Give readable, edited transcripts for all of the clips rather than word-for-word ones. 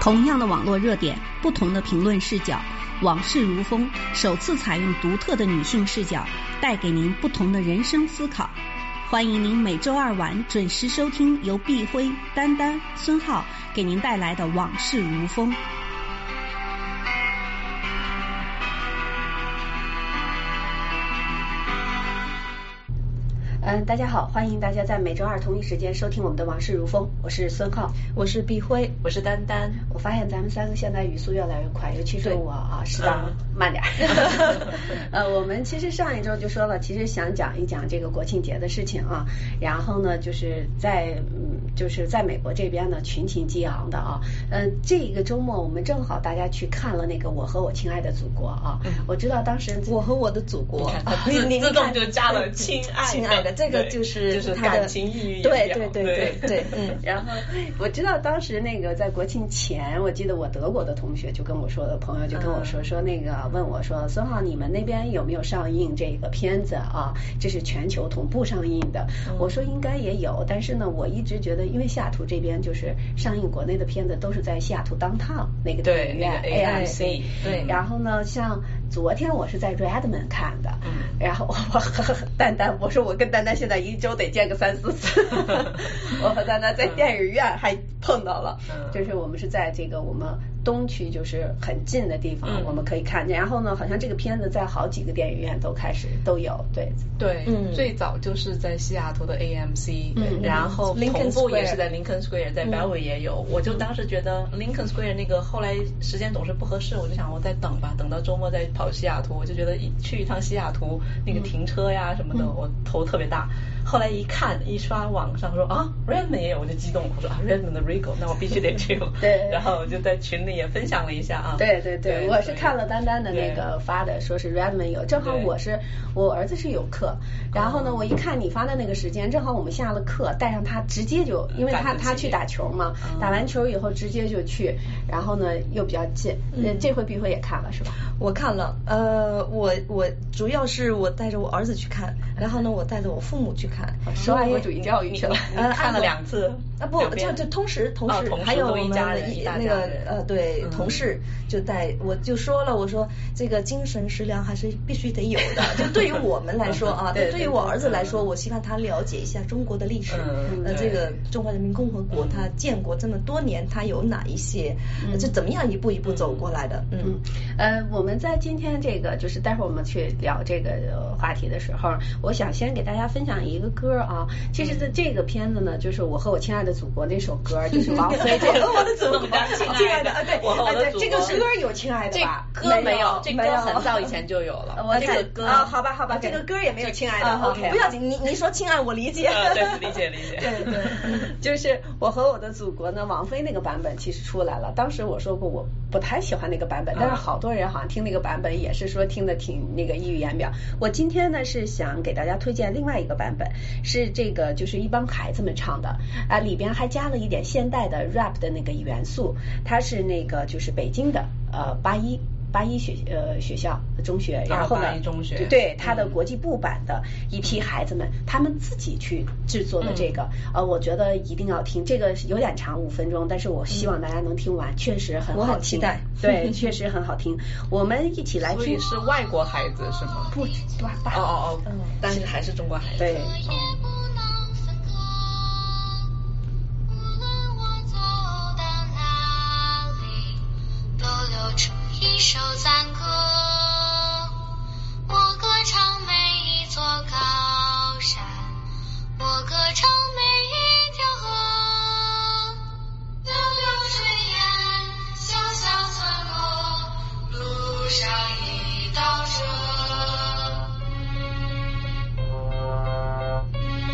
同样的网络热点，不同的评论视角，往事如风首次采用独特的女性视角，带给您不同的人生思考。欢迎您每周二晚准时收听由碧辉、丹丹、孙浩给您带来的往事如风。大家好，欢迎大家在每周二同一时间收听我们的往事如风，我是孙浩， 我是碧辉， 我是丹丹。 我发现咱们三个现在语速越来越快，尤其是我啊，适当慢点。我们其实上一周就说了，其实想讲一讲这个国庆节的事情啊，然后呢，就是在美国这边呢群情激昂的啊，这一个周末我们正好大家去看了那个《我和我亲爱的祖国》啊，我知道当时我和我的祖国， 你自动就加了亲爱的， 这个就是感情溢于言表， 对， 然后我知道当时那个在国庆前，我记得我德国的同学就跟我说，朋友就跟我说那个问我说，孙浩你们那边有没有上映这个片子啊？这是全球同步上映的。我说应该也有，但是呢，我一直觉得，因为西雅图这边就是上映国内的片子都是在西雅图 downtown 那个电影院 AMC， 对。然后呢，像昨天我是在 Redmond 看的，然后丹丹，我说我跟丹丹现在一周得见个3-4次，我和丹丹在电影院还碰到了，就是我们是在这个我们东区就是很近的地方，我们可以看见。然后呢，好像这个片子在好几个电影院都有，对， 最早就是在西雅图的 AMC，然后同步也是在 Lincoln Square， 在 Bellevue 也有。我就当时觉得 Lincoln Square 那个后来时间总是不合适，我就想我再等吧，等到周末再跑西雅图。我就觉得去一趟西雅图那个停车呀什么的，我头特别大。后来一看一刷网上说啊 Redmond 也有，我就激动，我说啊 Redmond 的 Regal， 那我必须得去了。对，然后我就在群里也分享了一下啊。 对，我是看了丹丹的那个发的，说是 Redmond 有，正好我儿子是有课，然后呢我一看你发的那个时间，正好我们下了课，带上他直接就，因为他去打球嘛，打完球以后直接就去，然后呢又比较近。这回碧辉也看了是吧？ 我看了，我主要是我带着我儿子去看，然后呢我带着我父母去看， 受爱国主义教育去了， 看了2次啊，不，就同时，还有我们那个对同事就带，我就说了，我说这个精神食粮还是必须得有的，就对于我们来说啊，对于我儿子来说，我希望他了解一下中国的历史，这个中华人民共和国他建国这么多年，他有哪一些，就怎么样一步一步走过来的。 我们在今天这个就是待会儿我们去聊这个话题的时候，我想先给大家分享一个歌啊。其实这个片子呢，就是我和我亲爱的祖国那首歌，就是王菲这个我的祖国亲爱的对， 我和我的祖国这个歌有亲爱的吧？ 歌没有，这歌很早以前就有了。 我这个歌啊，好吧，这个歌也没有亲爱的。OK， 不要紧，你说亲爱我理解。 对，理解。 对，就是我和我的祖国呢，王菲那个版本其实出来了。当时我说过我不太喜欢那个版本，但是好多人好像听那个版本也是说听得挺那个溢于言表。我今天呢是想给大家推荐另外一个版本，是这个就是一帮孩子们唱的啊，里边还加了一点现代的 rap 的那个元素。它是那个就是北京的八一学校中学，然后呢对他的国际部版的一批孩子们，他们自己去制作的这个我觉得一定要听。这个有点长5分钟，但是我希望大家能听完，确实很好听， 我很期待。 对，确实很好听。我们一起来听。 所以是外国孩子是吗？ 不， 但是还是中国孩子。 对。 一首赞歌，我歌唱每一座高山，我歌唱每一条河，流流水烟，小小村落，路上一道辙。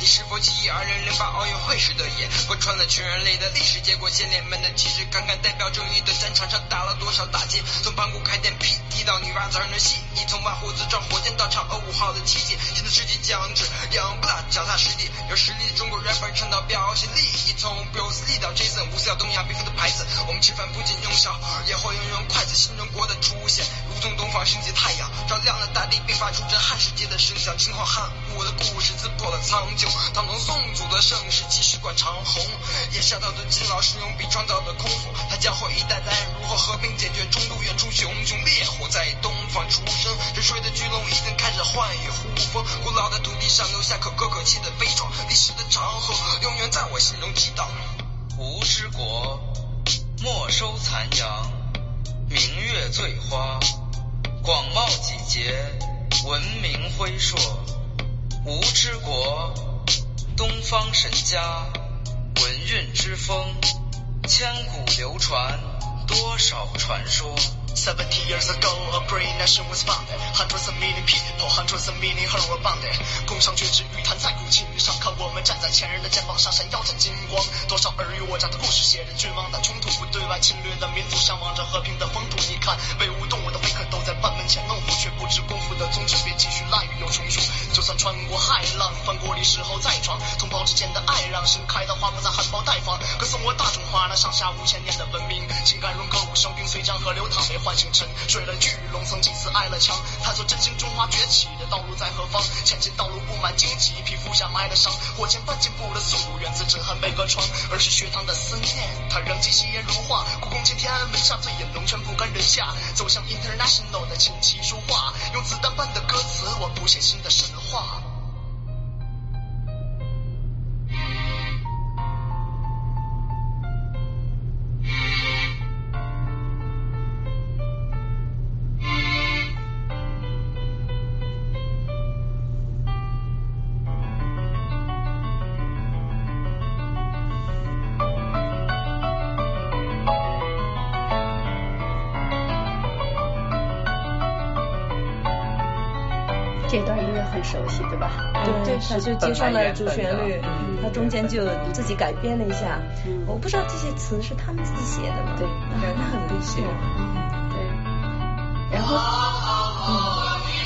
是否记忆2008奥运会时的演，贯穿了全人类的历史，结果先烈们的旗帜侃侃代表正义的战场上打了多少大劫，从盘古开天辟地到女娲造人的细腻，从万户自撞火箭到嫦娥5号的奇迹，现在世纪将至，杨不拉脚踏实地，有实力的中国 rapper 倡导表现力，从 Bruce Lee 到 Jason 无私要东亚病夫的牌子，我们吃饭不仅用勺，也会用筷子，新中国的出现如同东方升起太阳，照亮了大地，并发出震撼世界的声响，秦皇汉武的故事刺破了苍穹，唐唐宋祖的盛世继续贯长虹，也下到的金老师用笔创造的空腹，他教会一代代人如何和平解决冲突，远处熊熊烈火在东方出生，沉睡的巨龙已经开始唤雨呼风，古老的土地上留下可歌可泣的悲怆，历史的长河永远在我心中激荡。 吴之国没收残阳，明月醉花，广袤几节，文明辉硕。吴之国东方神家，文运之风，千古流传，多少传说。 70 years ago, a great nation was founded. Hundreds of million people, hundreds of million her were bounded. 工商绝志语坛在古琴上，看我们站在前人的肩膀上，闪耀着金光。多少尔虞我诈的故事，写着君王的冲突，不对外侵略的民族，向往着和平的风土。你看，唯吾动物的飞客都在班门前弄斧，却不知功夫的宗旨，别继续滥竽又重数。就算穿过海浪，翻过历史后再闯，同胞之间的爱让盛开的花不再含苞待放。歌颂我大中华那上下5000年的文明，情感融合五生兵随江河流淌，没唤醒沉睡了巨龙，曾几次挨了枪，探索振兴中华崛起的道路在何方？前进道路布满荆棘，皮肤下埋了伤，火箭般进步的速度源自震撼每个窗，而是学堂的思念，它仍记细言如画，故宫前天安门下醉眼龙泉不甘人下，走向 international 的琴棋书画，用子弹般的歌词，我谱写新的神话。 这段音乐很熟悉，对吧？ 对，他就接上了主旋律，他中间就自己改编了一下。我不知道这些词是他们自己写的吗？ 对， 那很不错。 对，然后。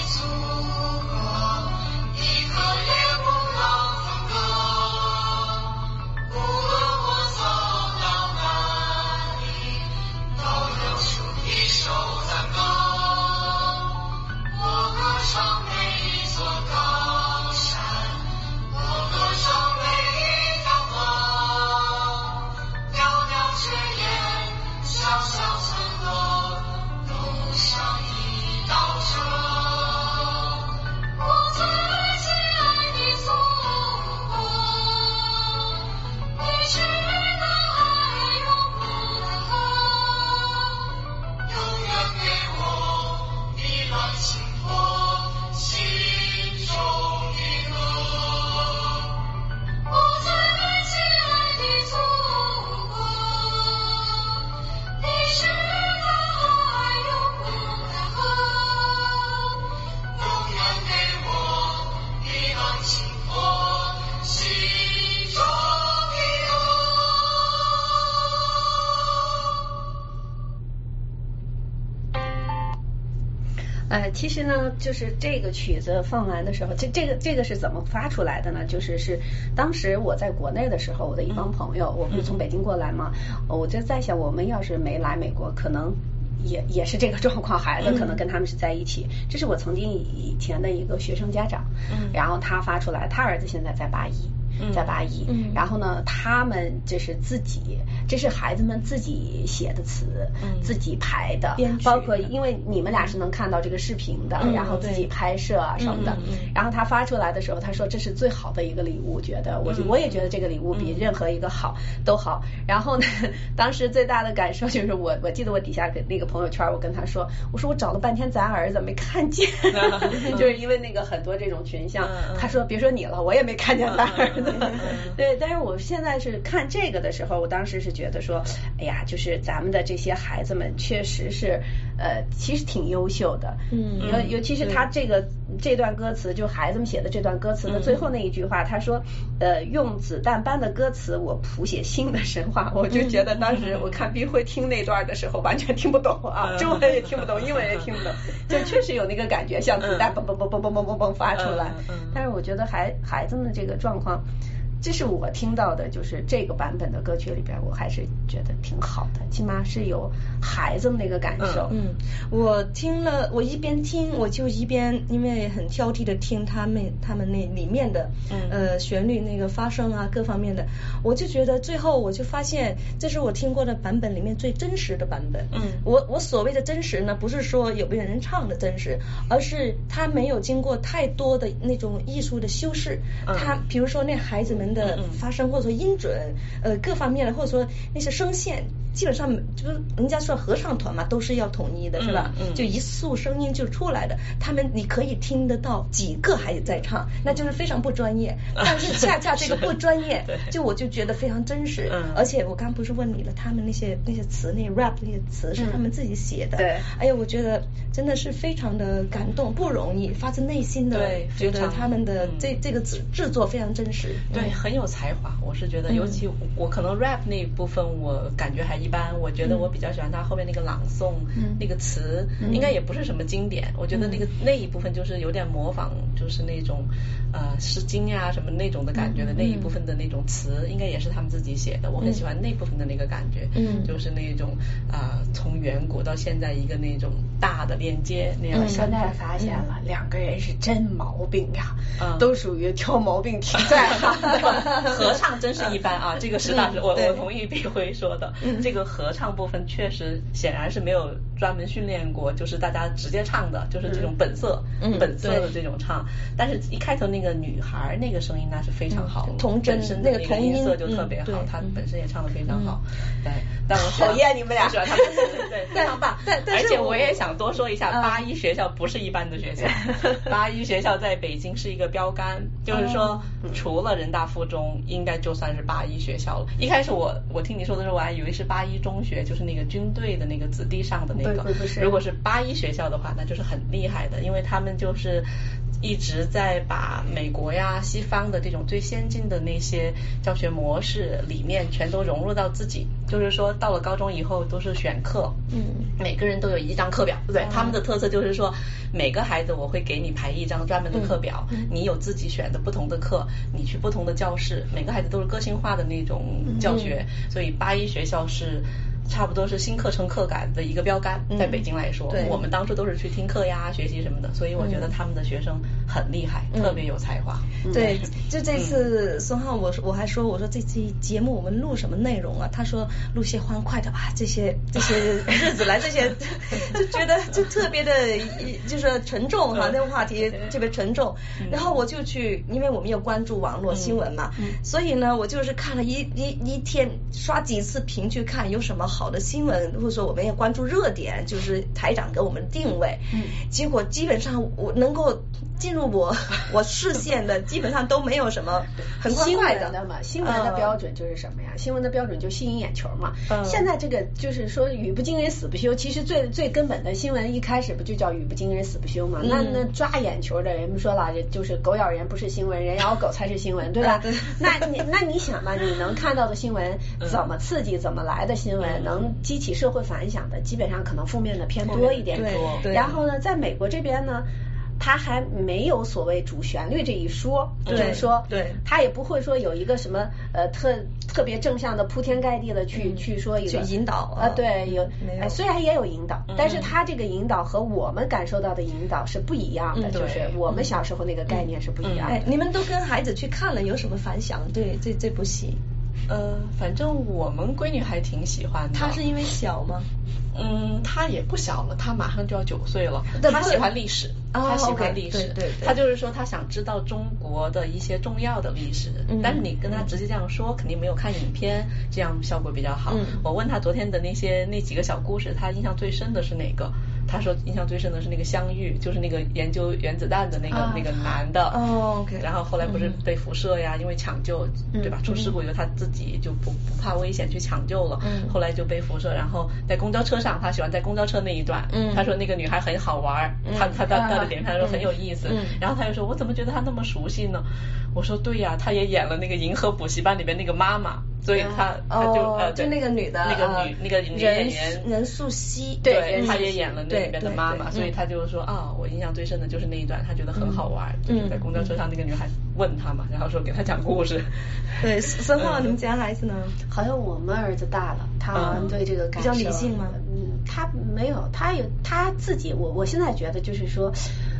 其实呢，就是这个曲子放完的时候，这个是怎么发出来的呢？就是当时我在国内的时候，我的一帮朋友，我不是从北京过来嘛，我就在想，我们要是没来美国，可能也是这个状况，孩子可能跟他们是在一起。这是我曾经以前的一个学生家长，然后他发出来，他儿子现在在八一。然后呢，他们这是孩子们自己写的词，自己排的，包括因为你们俩是能看到这个视频的，然后自己拍摄啊什么的。然后他发出来的时候，他说这是最好的一个礼物，觉得我也觉得这个礼物比任何一个都好。然后呢，当时最大的感受就是我记得我底下给那个朋友圈，我跟他说，我说我找了半天咱儿子没看见，就是因为那个很多这种群像，他说别说你了，我也没看见咱儿子。对，但是我现在是看这个的时候，我当时是觉得说， 哎呀，就是咱们的这些孩子们确实是其实挺优秀的，尤其是他这段歌词，就孩子们写的这段歌词的最后那一句话，他说用子弹般的歌词我谱写新的神话，我就觉得当时我看冰辉听那段的时候完全听不懂啊，中文也听不懂，英文也听不懂，就确实有那个感觉，像子弹嘣嘣嘣嘣嘣嘣嘣嘣发出来，但是我觉得孩子们这个状况，这是我听到的，就是这个版本的歌曲里边，我还是觉得挺好的，起码是有孩子们那个感受。 我听了，我一边听我就一边因为很挑剔的听他们那里面的旋律那个发声啊各方面的，我就觉得最后我就发现这是我听过的版本里面最真实的版本。我所谓的真实呢，不是说有没有人唱的真实，而是他没有经过太多的那种艺术的修饰。他比如说那孩子们的发声或者说音准各方面的，或者说那些声线，基本上就是人家说合唱团嘛都是要统一的，是吧？就一束声音就出来的，他们你可以听得到几个孩子在唱，那就是非常不专业，但是恰恰这个不专业就我就觉得非常真实。而且我刚不是问你了，他们那些词那 rap 那些词是他们自己写的，哎呀我觉得真的是非常的感动，不容易，发自内心的觉得他们的这个制作非常真实， 对，很有才华。我是觉得尤其我可能 rap 那一部分我感觉还一般，我觉得我比较喜欢他后面那个朗诵那个词，应该也不是什么经典，我觉得那一部分就是有点模仿，就是那种诗经呀什么那种的感觉的那一部分的那种词，应该也是他们自己写的，我很喜欢那部分的那个感觉，就是那种从远古到现在一个那种大的链接那样。 我现在发现了两个人是真毛病呀，都属于挑毛病挺在行的。 合唱真是一般啊，这个实打实我同意碧辉说的，这个合唱部分确实显然是没有专门训练过，就是大家直接唱的，就是这种本色的这种唱，但是一开头那个女孩那个声音那是非常好，本身的那个音色就特别好，她本身也唱得非常好，对，但我讨厌你们俩， 对，非常棒。而且我也想多说一下，八一学校不是一般的学校，八一学校在北京是一个标杆，就是说除了人大附中，应该就算是八一学校了。一开始我听你说的时候，我还以为是八一中学，就是那个军队的那个子弟上的那个。如果是八一学校的话，那就是很厉害的，因为他们就是一直在把美国呀西方的这种最先进的那些教学模式里面全都融入到自己，就是说到了高中以后都是选课，每个人都有一张课表，对不对？他们的特色就是说每个孩子我会给你排一张专门的课表，你有自己选的不同的课，你去不同的教室，每个孩子都是个性化的那种教学，所以八一学校是差不多是新课程课改的一个标杆，在北京来说，我们当初都是去听课呀学习什么的，所以我觉得他们的学生很厉害，特别有才华。 对，就这次孙浩我还说，我说这期节目我们录什么内容啊？他说录些欢快的吧，这些日子来这些就觉得就特别的就是沉重哈，那个话题特别沉重。然后我就去，因为我们有关注网络新闻嘛，所以呢我就是看了一天刷几次屏去看有什么好的新闻，或者说我们也关注热点，就是台长给我们定位，结果基本上我能够进入我视线的基本上都没有什么很欢快的嘛。新闻的标准就是什么呀？新闻的标准就吸引眼球嘛。现在这个就是说语不惊人死不休，其实最根本的新闻一开始不就叫语不惊人死不休嘛？那抓眼球的人们说了，就是狗咬人不是新闻，人咬狗才是新闻，对吧？那你想吧，你能看到的新闻怎么刺激怎么来的新闻，能激起社会反响的，基本上可能负面的偏多一点。然后呢，在美国这边呢，他还没有所谓主旋律这一说，就是说，他也不会说有一个什么特别正向的铺天盖地的去说一个引导对，虽然也有引导，但是他这个引导和我们感受到的引导是不一样的，就是我们小时候那个概念是不一样的。 你们都跟孩子去看了，有什么反响？对这部戏？ 反正我们闺女还挺喜欢的。 她是因为小吗？ 她也不小了，她马上就要9岁了。她喜欢历史，她喜欢历史，她就是说她想知道中国的一些重要的历史。但是你跟她直接这样说，肯定没有看影片这样效果比较好。我问她昨天的那几个小故事，她印象最深的是哪个？ 他说印象最深的是那个相遇，就是那个研究原子弹的那个男的。 OK。 然后后来不是被辐射呀，因为抢救，对吧？出事故以后他自己就不怕危险去抢救了，后来就被辐射。然后在公交车上，他喜欢在公交车那一段，他说那个女孩很好玩，他的点评说很有意思。然后他又说，我怎么觉得他那么熟悉呢？我说对呀，他也演了那个银河补习班里边那个妈妈，所以他就那个女的那个女演员任素汐， 对，他也演了那里边的妈妈，所以他就说我印象最深的就是那一段，他觉得很好玩，就是在公交车上那个女孩问他嘛，然后说给他讲故事。 对，孙浩，你们家孩子呢？ 好像我们儿子大了，他对这个感受比较理性吗？ 他没有，他自己，我现在觉得就是说，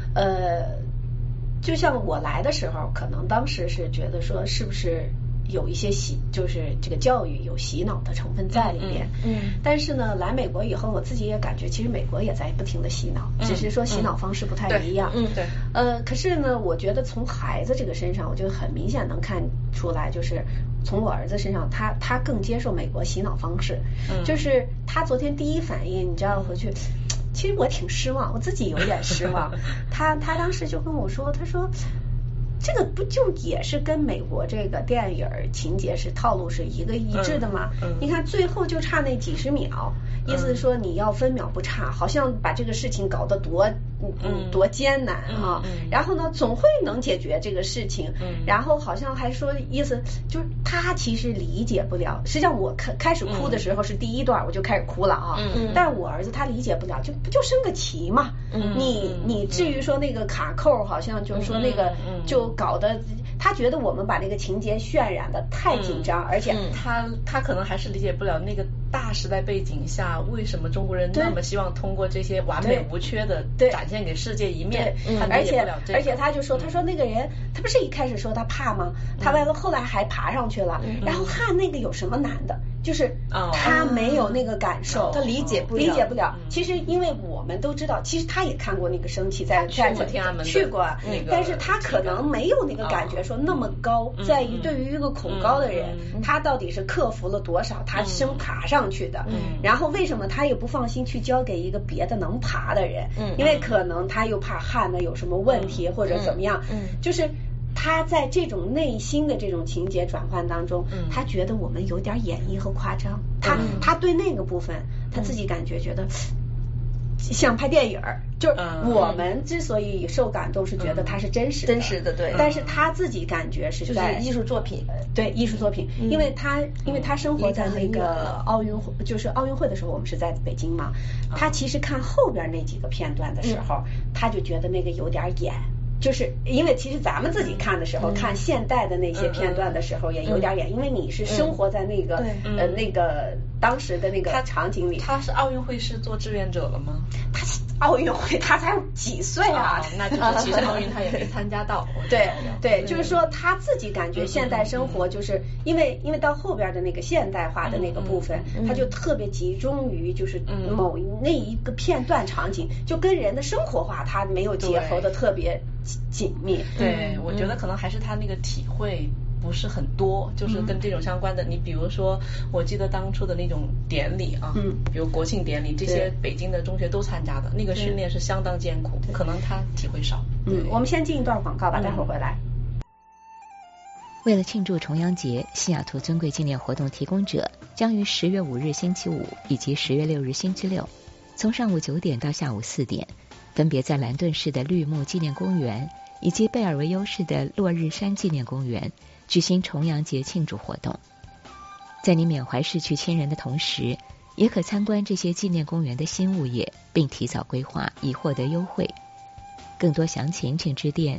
就像我来的时候，可能当时是觉得说是不是有一些就是这个教育有洗脑的成分在里边。但是呢，来美国以后，我自己也感觉，其实美国也在不停的洗脑，只是说洗脑方式不太一样。 对。 可是呢，我觉得从孩子这个身上，我就很明显能看出来，就是从我儿子身上，他更接受美国洗脑方式。就是他昨天第一反应，你知道回去。其实我挺失望，我自己有点失望。他当时就跟我说，他说这个不就也是跟美国这个电影情节是套路是一致的吗？你看最后就差那几十秒，意思是说你要分秒不差，好像把这个事情搞得多艰难啊。然后呢，总会能解决这个事情。然后好像还说意思就是他其实理解不了。实际上我开始哭的时候是第一段我就开始哭了啊。但是我儿子他理解不了，不就升个旗嘛。你至于说那个卡扣，好像就是说那个就搞得他觉得我们把那个情节渲染的太紧张，而且他可能还是理解不了那个大时代背景下，为什么中国人那么希望通过这些完美无缺的展现给世界一面。 而且他就说，他说那个人他不是一开始说他怕吗？他后来还爬上去了，然后看那个有什么难的，就是他没有那个感受， 他理解不了。其实因为我们都知道，其实他也看过那个升旗，在天安门去过，但是他可能没有那个感觉说那么高。在于对于一个恐高的人，他到底是克服了多少，他爬上去的。然后为什么他也不放心去交给一个别的能爬的人？因为可能他又怕焊的有什么问题或者怎么样。就是他在这种内心的这种情节转换当中，他觉得我们有点演绎和夸张。他对那个部分他自己觉得像拍电影，就是我们之所以受感动是觉得它是真实的，对。 但是他自己感觉是在艺术作品， 对艺术作品，因为他生活在那个奥运会，就是奥运会的时候，我们是在北京嘛。他其实看后边那几个片段的时候，他就觉得那个有点演。就是因为其实咱们自己看的时候，看现代的那些片段的时候也有点演，因为你是生活在那个那个当时的那个场景里。 他是奥运会是做志愿者了吗？ 他奥运会他才几岁啊？ 那就是其实奥运他也没参加到。 对，就是说他自己感觉现代生活就是因为到后边的那个现代化的那个部分，他就特别集中于就是那一个片段场景，就跟人的生活化他没有结合的特别紧密。 对，我觉得可能还是他那个体会不是很多，就是跟这种相关的。你比如说，我记得当初的那种典礼啊，比如国庆典礼，这些北京的中学都参加的，那个训练是相当艰苦，可能他体会少。 我们先进一段广告吧，待会儿回来。 为了庆祝重阳节，西雅图尊贵纪念活动提供者将于10月5日星期五以及10月6日星期六，从上午9点到下午4点，分别在兰顿市的绿木纪念公园以及贝尔维尤市的落日山纪念公园举行重阳节庆祝活动。在你缅怀逝去亲人的同时，也可参观这些纪念公园的新物业，并提早规划以获得优惠。更多详情请致电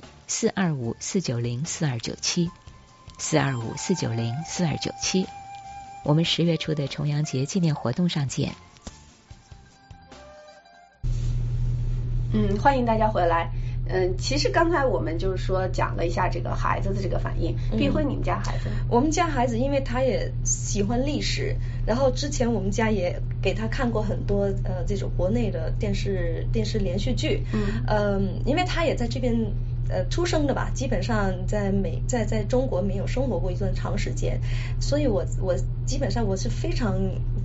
425-490-4297 425-490-4297。我们10月初的重阳节纪念活动上见。 欢迎大家回来。其实刚才我们就是说讲了一下这个孩子的这个反应。碧辉，你们家孩子？ 我们家孩子因为他也喜欢历史，然后之前我们家也给他看过很多这种国内的电视连续剧。因为他也在这边出生的吧，基本上在中国没有生活过一段长时间，所以我基本上我是非常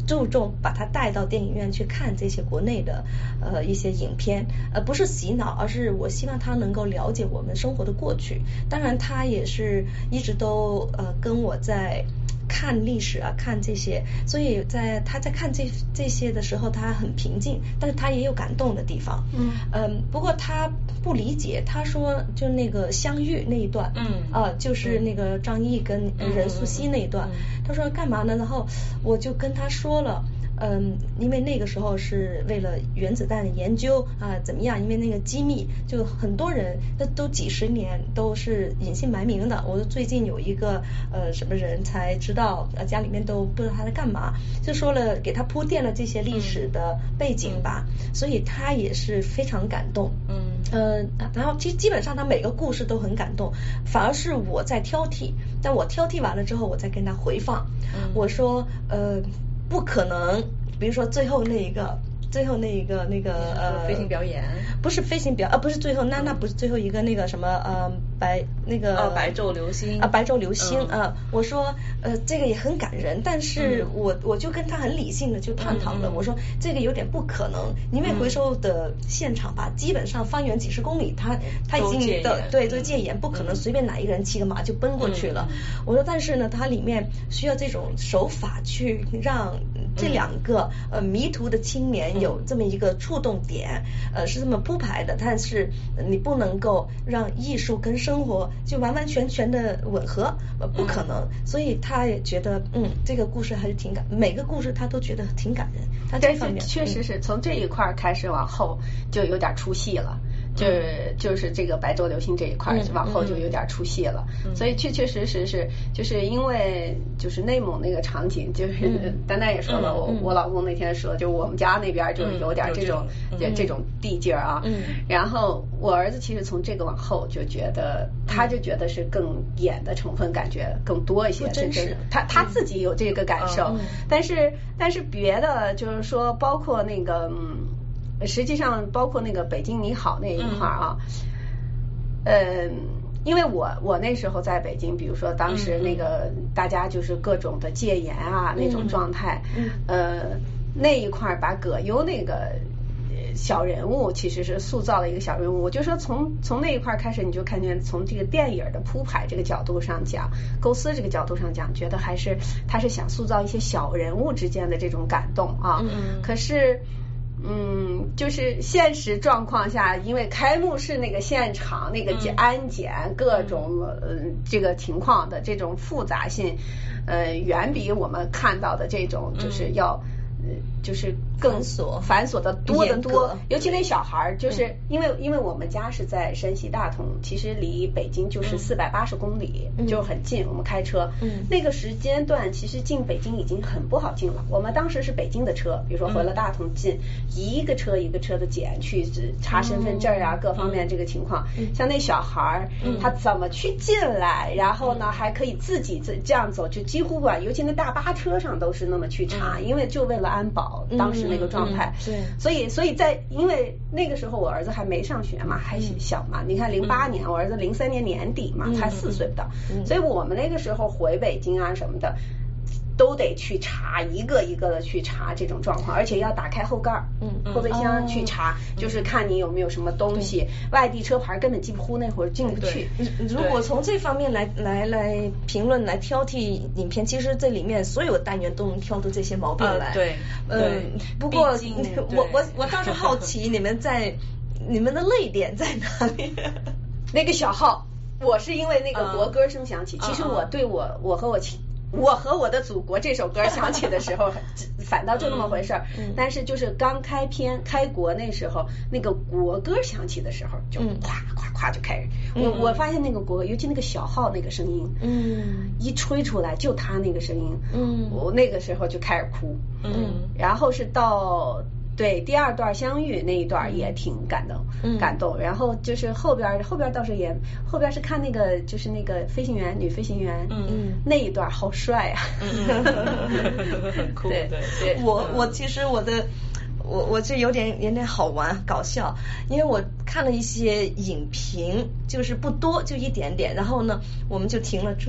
注重把他带到电影院去看这些国内的一些影片，不是洗脑，而是我希望他能够了解我们生活的过去。当然他也是一直都跟我在看历史啊，看这些，所以他在看这些的时候，他很平静，但是他也有感动的地方。不过他不理解，他说就那个相遇那一段，就是那个张译跟任素汐那一段，他说干嘛呢？然后我就跟他说了。因为那个时候是为了原子弹的研究啊，怎么样？因为那个机密，就很多人那都几十年都是隐姓埋名的。我最近有一个什么人才知道，家里面都不知道他在干嘛，就说了给他铺垫了这些历史的背景吧，所以他也是非常感动。然后基本上他每个故事都很感动，反而是我在挑剔，但我挑剔完了之后，我再跟他回放，我说不可能，比如说最后那一个飞行表演， 不是飞行不是最后那不是最后一个那个什么白昼流星白昼流星我说这个也很感人，但是我就跟他很理性的就探讨了，我说这个有点不可能，因为回收的现场吧，基本上方圆几十公里，他已经都戒严，不可能随便哪一个人骑个马就奔过去了。我说但是呢，它里面需要这种手法去让这两个迷途的青年有这么一个触动点，是这么铺排的，但是你不能够让艺术跟生活就完完全全的吻合，不可能。所以他也觉得这个故事还是每个故事他都觉得挺感人。他这方面确实是从这一块开始往后就有点出戏了。就是这个白昼流星这一块往后就有点出戏了，所以确实是就是因为就是内蒙那个场景，就是丹丹也说了，我老公那天说，就我们家那边就有点这种地界啊，然后我儿子其实从这个往后就觉得，他就觉得是更演的成分感觉更多一些， 真是他自己有这个感受，但是别的就是说包括那个实际上包括那个北京你好那一块啊，因为我那时候在北京，比如说当时那个大家就是各种的戒严啊那种状态，那一块把葛优那个小人物其实是塑造了一个小人物，我就说从那一块开始，你就看见从这个电影的铺排这个角度上讲，构思这个角度上讲，觉得还是他是想塑造一些小人物之间的这种感动啊，可是就是现实状况下，因为开幕式那个现场那个安检各种这个情况的这种复杂性，远比我们看到的这种就是要就是更繁琐的多得多，尤其那小孩，就是因为我们家是在山西大同，其实离北京就是480公里，就很近，我们开车，那个时间段其实进北京已经很不好进了。我们当时是北京的车，比如说回了大同进，一个车一个车的检去查身份证啊，各方面这个情况，像那小孩他怎么去进来，然后呢还可以自己这样走，就几乎吧，尤其那大巴车上都是那么去查，因为就为了安保当时那个状态，对，所以在因为那个时候我儿子还没上学嘛，还小嘛，你看08年，我儿子03年年底嘛，才4岁不到，所以我们那个时候回北京啊什么的，都得去查，一个一个的去查这种状况，而且要打开后盖，后备箱去查，就是看你有没有什么东西，外地车牌根本几乎那会儿进不去。 如果从这方面来评论来挑剔影片，其实这里面所有单元都能挑出这些毛病来。不过我倒是好奇你们的泪点在哪里？ 那个小号，我是因为那个国歌声响起，其实我对我和我的祖国这首歌响起的时候，反倒就那么回事儿。但是就是刚开国那时候，那个国歌响起的时候，就咵咵咵就开始。我发现那个国歌，尤其那个小号那个声音，一吹出来就他那个声音，我那个时候就开始哭。然后是到对第二段相遇那一段也挺感动，然后就是后边倒是也后边是看那个就是那个女飞行员，那一段好帅啊， 很酷。对， 我其实我这有点好玩搞笑，因为我看了一些影评，就是不多，就一点点，然后呢我们就停了车，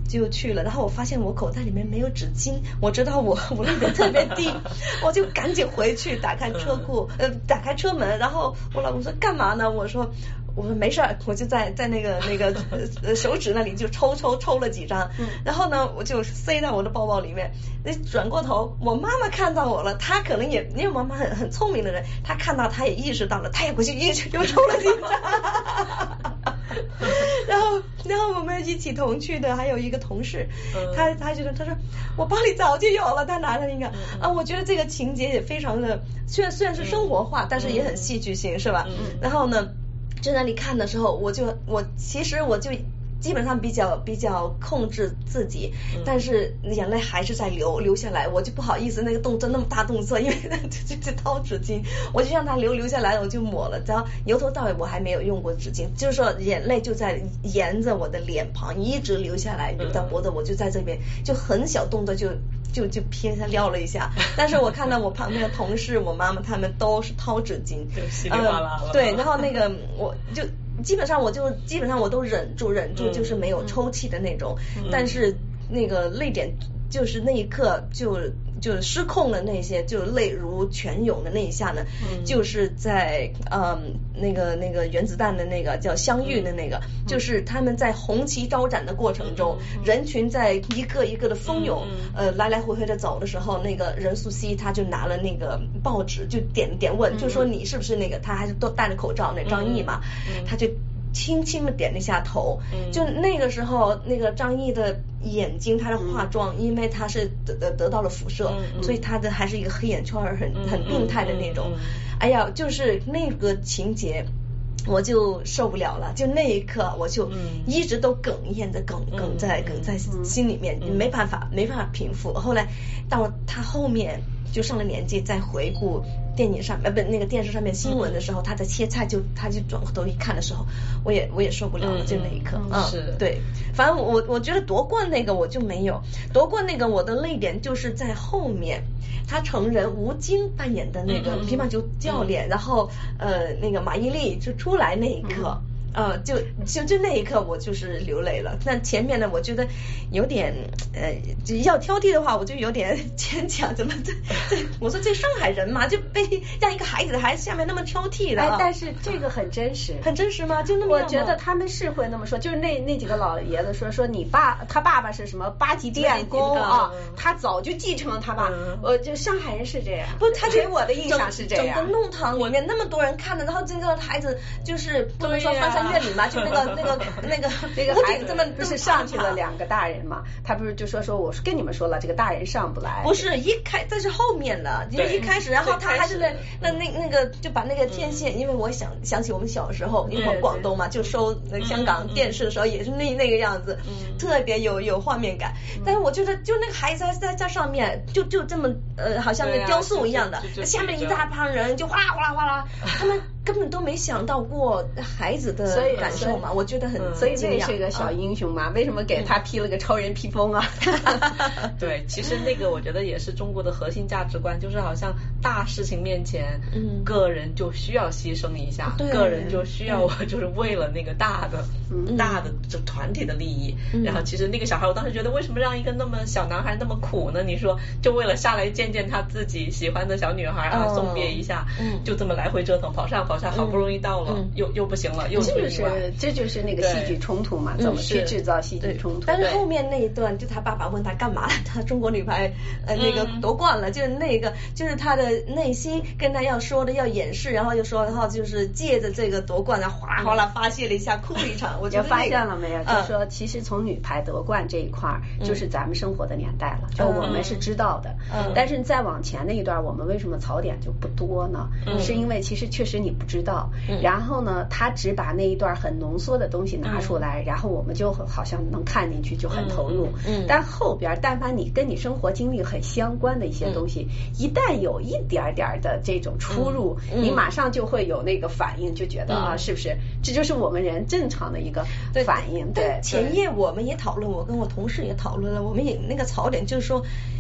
就去了，然后我发现我口袋里面没有纸巾，我知道我泪点特别低，我就赶紧回去打开车库，打开车门，然后我老公说干嘛呢？我说没事儿，我就在那个手指那里就抽了几张，然后呢我就塞到我的包包里面。那转过头，我妈妈看到我了，她可能也因为我妈妈很聪明的人，她看到她也意识到了，她也回去又抽了几张。然后我们一起同去的还有一个同事，他觉得他说我包里早就有了，他拿了那个我觉得这个情节也非常的虽然是生活化，但是也很戏剧性，是吧？然后呢就在那里看的时候，我其实我就基本上比较控制自己，但是眼泪还是在流下来，我就不好意思那个动作那么大动作，因为就掏纸巾，我就让它流下来，我就抹了，然后由头到尾我还没有用过纸巾，就是说眼泪就在沿着我的脸庞一直流下来，流到脖子，我就在这边就很小动作就撇一下撩了一下，但是我看到我旁边的同事我妈妈他们都是掏纸巾， 稀里哗啦了， 对，然后那个我就基本上我都忍住，就是没有抽泣的那种，但是那个泪点就是那一刻就失控了，那些就泪如泉涌的那一下呢，就是在那个原子弹的那个叫相遇的那个，就是他们在红旗招展的过程中，人群在一个一个的蜂拥来来回回的走的时候，那个任素汐他就拿了那个报纸就点问，就说你是不是那个，他还是都戴着口罩那张译嘛，他就轻轻的点了一下头，就那个时候那个张译的眼睛他的化妆，因为他是得到了辐射，所以他的还是一个黑眼圈很病态的那种，哎呀就是那个情节我就受不了了，就那一刻我就一直都哽咽着哽在心里面，没办法平复。后来到他后面就上了年纪，再回顾电影上那个电视上面新闻的时候，他在切菜他就转过头一看的时候，我也受不了了，就那一刻是对，反正我觉得夺冠那个我就没有，夺冠那个我的泪点就是在后面他成人吴京扮演的那个乒乓球教练，然后那个马伊琍就出来那一刻，就那一刻我就是流泪了。那前面呢，我觉得有点要挑剔的话，我就有点牵强，怎么我说这上海人嘛，就被让一个孩子的孩子下面那么挑剔的哎，但是这个很真实， 很真实吗？就那么我觉得他们是会那么说，就是那几个老爷子说他爸爸是什么8级电工啊，他早就继承了他爸，就上海人是这样， 不，他给我的印象是这样， 整个弄堂里面那么多人看的，然后这个孩子就是不能说翻山越岭嘛，就那个孩子不是上去了2个大人嘛，他不是就说我跟你们说了，这个大人上不来， 不是这是后面的，因为一开始，然后他还是那个就把那个天线，因为我想起我们小时候，因为广东嘛，就收香港电视的时候也是那个样子，特别有画面感。但是我觉得就那个孩子在上面就这么好像那雕塑一样的，下面一大帮人就哗啦哗啦哗啦，他们根本都没想到过孩子的感受嘛，我觉得很所以那是个小英雄嘛，为什么给他披了个超人披风啊？ 对，其实那个我觉得也是中国的核心价值观，就是好像大事情面前，个人就需要牺牲一下，个人就需要就是为了那个大的这团体的利益。然后其实那个小孩，我当时觉得为什么让一个那么小男孩那么苦呢？你说就为了下来见他自己喜欢的小女孩啊，送别一下，就这么来回折腾，跑上跑下，好不容易到了，又不行了，又这就是那个戏剧冲突嘛，怎么去制造戏剧冲突？ 但是后面那一段，就他爸爸问他干嘛了，他中国女排那个夺冠了，就是那个就是他的内心跟他要说的要掩饰，然后又说，然后就是借着这个夺冠，然后哗啦哗啦发泄了一下，哭了一场。我觉得发现了没有？就是说其实从女排夺冠这一块就是咱们生活的年代了，就我们是知道的。但是再往前那一段，我们为什么槽点就不多呢？是因为其实确实你不知道，然后呢，他只把那一段很浓缩的东西拿出来，然后我们就好像能看进去，就很投入。但后边但凡你跟你生活经历很相关的一些东西，一旦有一点点的这种出入，你马上就会有那个反应，就觉得啊，是不是？这就是我们人正常的一个反应。对， 前夜我们也讨论，我跟我同事也讨论了，我们也那个槽点就是说，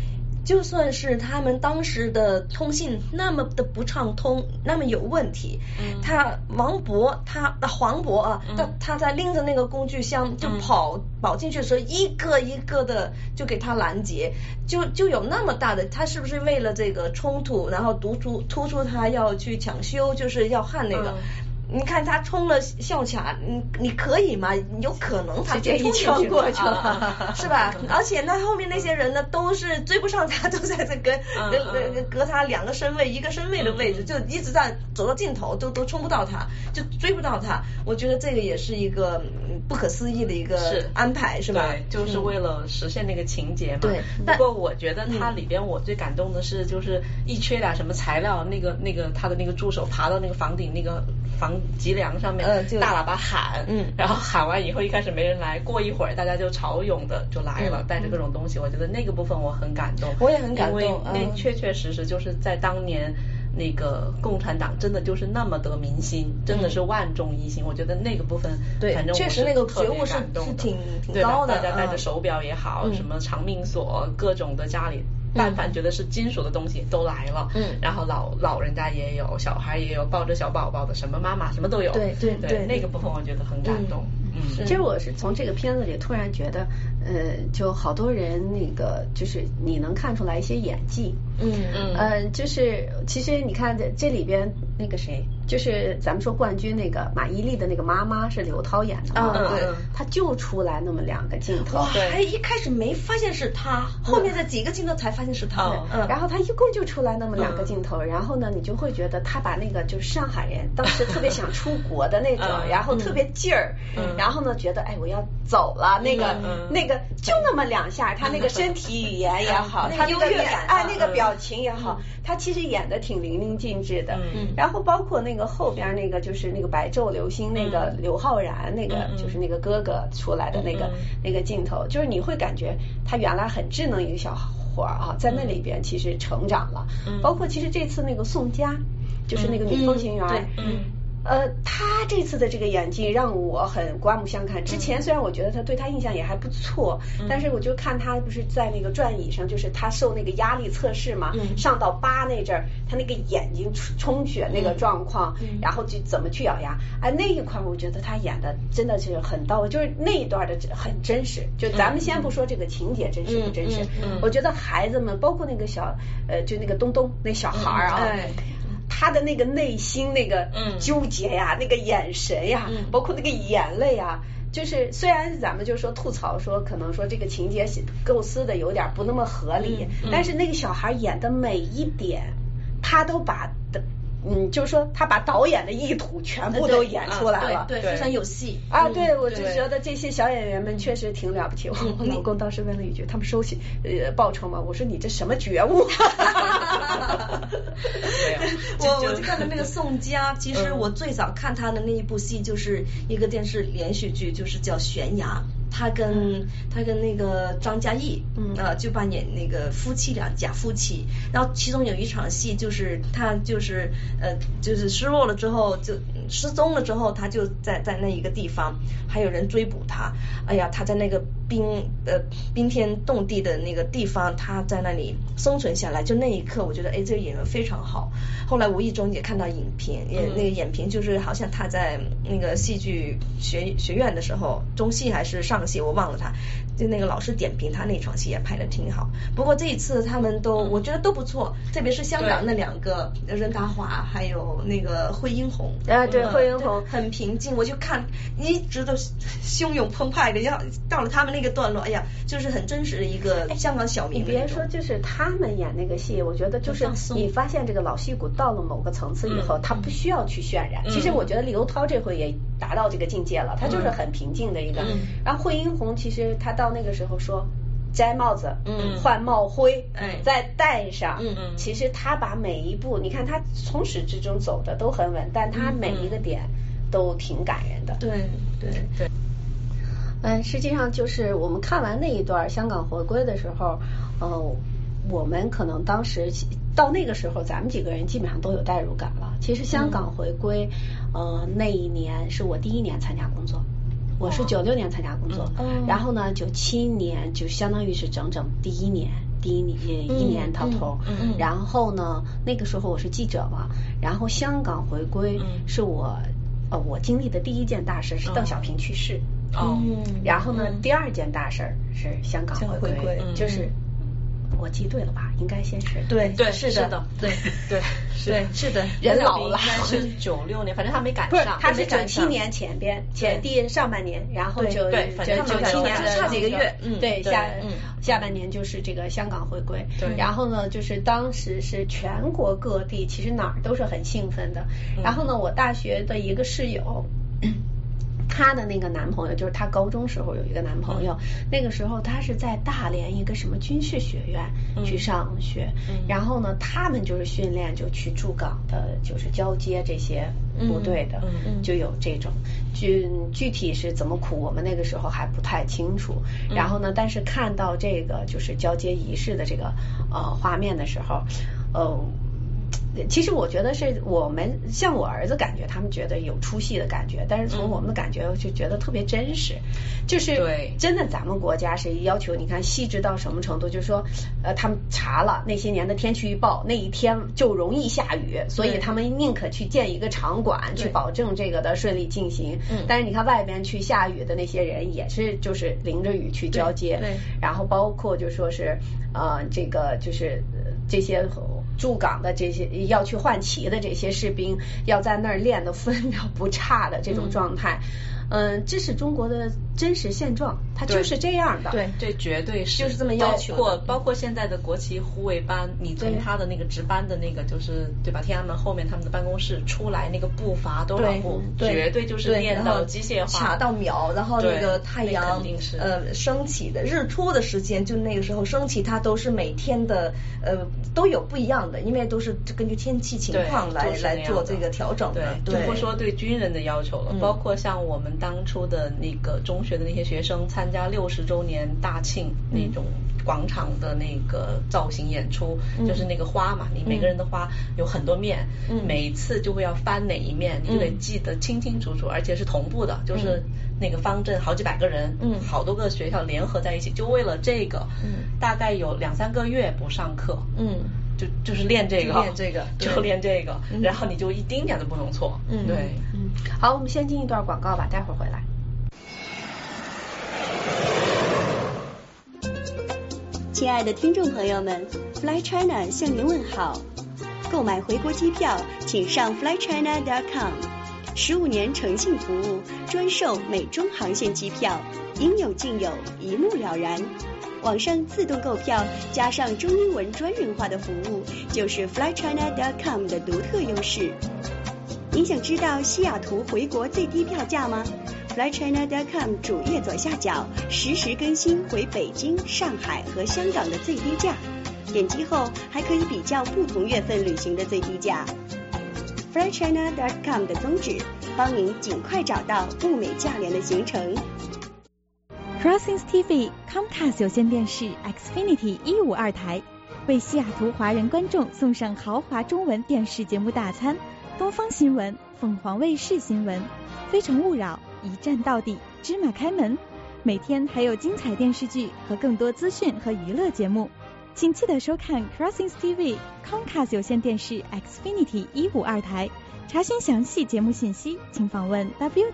就算是他们当时的通信那么的不畅通，那么有问题，他黄渤啊，他在拎着那个工具箱就跑进去的时候，一个一个的就给他拦截，就有那么大的，他是不是为了这个冲突，然后突出他要去抢修，就是要焊那个。你看他冲了校卡，你可以吗？有可能他就冲进去过去了，是吧？而且那后面那些人呢，都是追不上他，都在这隔他2个身位、1个身位的位置，就一直在走到尽头，都冲不到他，就追不到他。我觉得这个也是一个不可思议的一个安排，是吧？ 对，就是为了实现那个情节嘛。 对。 不过我觉得它里边我最感动的是，就是一缺点什么材料，那个他的那个助手爬到那个房顶那个房脊梁上面，大喇叭喊，然后喊完以后一开始没人来，过一会儿大家就潮涌的就来了，带着各种东西，我觉得那个部分我很感动， 我也很感动， 因为那确确实实就是在当年那个共产党真的就是那么得民心，真的是万众一心，我觉得那个部分反正我是特别感动的， 挺高的， 大家戴着手表也好，什么长命锁，各种的家里但凡觉得是金属的东西都来了，然后老人家也有，小孩也有，抱着小宝宝的，什么妈妈什么都有， 对， 那个部分我觉得很感动。 其实我是从这个片子里突然觉得，就好多人那个就是你能看出来一些演技，就是其实你看这里边那个谁，就是咱们说冠军那个马伊琍的那个妈妈是刘涛演的嘛， 对， 她就出来那么2个镜头， 还一开始没发现是她，后面的几个镜头才发现是她， 然后她一共就出来那么2个镜头，然后呢，你就会觉得她把那个就是上海人当时特别想出国的那种，然后特别劲儿，然后呢觉得哎我要走了，那个就那么2下，她那个身体语言也好，她那个那个表情也好，她其实演的挺淋漓尽致的，然后包括那个后边那个就是那个白昼流星那个刘昊然那个就是那个哥哥出来的那个镜头，就是你会感觉他原来很稚嫩一个小伙啊，在那里边其实成长了，包括其实这次那个宋佳就是那个女飞行员，他这次的这个演技让我很刮目相看。之前虽然我觉得他对他印象也还不错，但是我就看他不是在那个转椅上，就是他受那个压力测试嘛，上到8那阵儿，他那个眼睛充血那个状况，然后就怎么去咬牙，那一块我觉得他演的真的是很到位，就是那一段的很真实。就咱们先不说这个情节真实不真实，我觉得孩子们包括那个就那个东东那小孩啊。他的那个内心那个纠结呀，那个眼神呀，包括那个眼泪啊，就是虽然咱们就说吐槽说可能说这个情节构思的有点不那么合理，但是那个小孩演的每一点他都把就是说他把导演的意图全部都演出来了， 对，非常有戏啊！对，我就觉得这些小演员们确实挺了不起。我老公当时问了一句：“他们收起报酬吗？”我说：“你这什么觉悟？” 我就看到那个宋佳，其实我最早看他的那一部戏就是一个电视连续剧，就是叫《悬崖》。他跟那个张嘉译，就扮演那个夫妻俩假夫妻，然后其中有一场戏就是他就是失落了之后就失踪了之后，他就在那一个地方，还有人追捕他，哎呀，他在那个冰天冻地的那个地方，他在那里生存下来，就那一刻我觉得这个演员非常好。后来无意中也看到影评，那个影评就是好像他在那个戏剧学院的时候，中戏还是上戏我忘了他，就那个老师点评他那场戏也拍得挺好。不过这一次他们都我觉得都不错，特别是香港那2个任达华还有那个惠英红， 对，惠英红很平静，我就看一直都汹涌澎湃的，要到了他们那个段落，哎呀，就是很真实的一个香港小民。 你别说，就是他们演那个戏，我觉得就是你发现这个老戏骨到了某个层次以后，他不需要去渲染。其实我觉得刘涛这回也达到这个境界了，他就是很平静的一个。然后惠英红其实他到那个时候说摘帽子，换帽徽，再戴上，其实他把每一步，你看他从始至终走的都很稳，但他每一个点都挺感人的。 对。 实际上就是我们看完那一段香港回归的时候，我们可能当时到那个时候，咱们几个人基本上都有代入感了。其实香港回归，那一年是我第1年参加工作，我是96年参加工作，然后呢97年就相当于是整整第一年第一年到头，然后呢，那个时候我是记者嘛，然后香港回归是我经历的第一件大事是邓小平去世，然后呢，第二件大事是香港回归，就是。我记对了吧？应该先是对， 是的，对， 是的， 人老了， 应该是96年，反正他没赶上， 不是，他是97年第上半年，然后就97年差几个月， 对，下半年就是这个香港回归，然后呢，就是当时是全国各地，其实哪儿都是很兴奋的，然后呢，我大学的一个室友。她的那个男朋友就是她高中时候有一个男朋友，那个时候她是在大连一个什么军事学院去上学，然后呢他们就是训练就去驻港的就是交接这些部队的，就有这种具体是怎么苦我们那个时候还不太清楚，然后呢但是看到这个就是交接仪式的这个画面的时候其实我觉得是我们像我儿子感觉他们觉得有出戏的感觉，但是从我们的感觉就觉得特别真实，就是真的咱们国家是要求你看细致到什么程度，就是说他们查了那些年的天气预报，那一天就容易下雨，所以他们宁可去建一个场馆去保证这个的顺利进行，但是你看外边去下雨的那些人也是就是淋着雨去交接，然后包括就说是这个就是这些驻港的这些要去换旗的这些士兵要在那儿练得分秒不差的这种状态，这是中国的真实现状，它就是这样的， 这绝对是就是这么要求的， 包括现在的国旗护卫班，你从他的那个值班的那个就是对吧，天安门后面他们的办公室出来那个步伐多少步，绝对就是练到机械化， 查到秒，然后那个太阳升起的日出的时间，就那个时候升起，它都是每天的都有不一样的，因为都是根据天气情况来做这个调整的， 就不说对军人的要求了，包括像我们当初的那个中学的那些学生参加60周年大庆那种广场的那个造型演出，就是那个花嘛，你每个人的花有很多面，每次就会要翻哪一面，你就得记得清清楚楚，而且是同步的，就是那个方阵好几百个人，好多个学校联合在一起，就为了这个，大概有2-3个月不上课，就是练这个，就练这个，然后你就一丁点都不能错，对， 好，我们先进一段广告吧，待会儿回来。 亲爱的听众朋友们 ，Fly China 向您问好。购买回国机票，请上 flychina.com。15年诚信服务，专售美中航线机票，应有尽有，一目了然。网上自动购票，加上中英文专人化的服务，就是 flychina.com 的独特优势。您想知道西雅图回国最低票价吗？flychina.com 主页左下角实时更新回北京、上海和香港的最低价，点击后还可以比较不同月份旅行的最低价。flychina.com 的宗旨，帮您尽快找到物美价廉的行程。 Crossings TV Comcast 有线电视 Xfinity 152台，为西雅图华人观众送上豪华中文电视节目大餐，东方新闻、凤凰卫视新闻、非诚勿扰、一站到底、芝麻开门，每天还有精彩电视剧和更多资讯和娱乐节目，请记得收看 Crossings TV Comcast 有线电视 Xfinity 152台。查询详细节目信息，请访问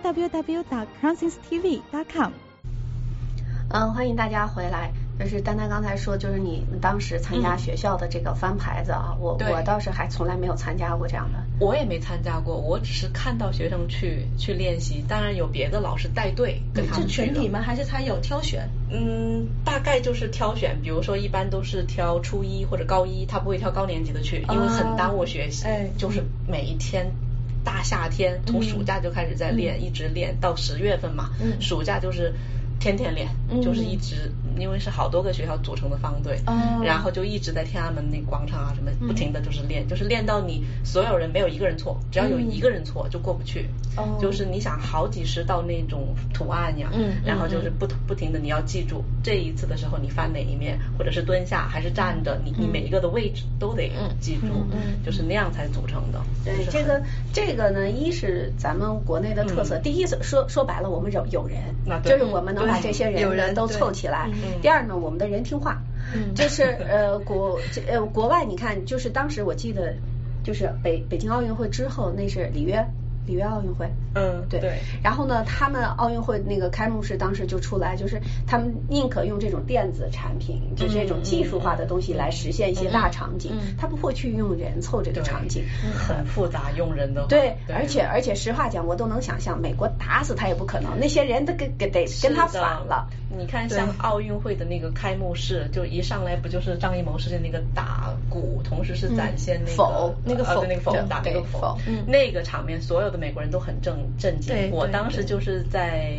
www.crossingstv.com。 欢迎大家回来。就是丹丹刚才说，就是你当时参加学校的这个翻牌子啊，我倒是还从来没有参加过这样的。 我也没参加过，我只是看到学生去练习，当然有别的老师带队跟他们去的。 是全体吗？还是他有挑选？ 大概就是挑选，比如说一般都是挑初一或者高一，他不会挑高年级的去，因为很耽误学习。就是每一天大夏天从暑假就开始在练，一直练到10月份嘛，暑假就是天天练，就是一直，因为是好多个学校组成的方队，然后就一直在天安门那广场啊什么不停的就是练，就是练到你所有人没有一个人错，只要有一个人错就过不去，就是你想好几十道那种图案呀，然后就是不停的你要记住这一次的时候你翻哪一面，或者是蹲下还是站着，你每一个的位置都得记住，就是那样才组成的。 对，这个呢，一是咱们国内的特色，第一说白了我们有人，就是我们能把这些人都凑起来。第二呢，我们的人听话， 就是国外你看，就是当时我记得就是北京奥运会之后，那是里约奥运会，对。然后呢，他们奥运会那个开幕式当时就出来，就是他们宁可用这种电子产品，就这种技术化的东西来实现一些大场景，他不会去用人凑这个场景， 很复杂用人的。 对，而且实话讲，我都能想象，美国打死他也不可能，那些人都得跟他反了。 你看，像奥运会的那个开幕式，就一上来不就是张艺谋是那个打鼓，同时是展现那个否打那个否，那个场面所有的美国人都很震惊。我当时就是在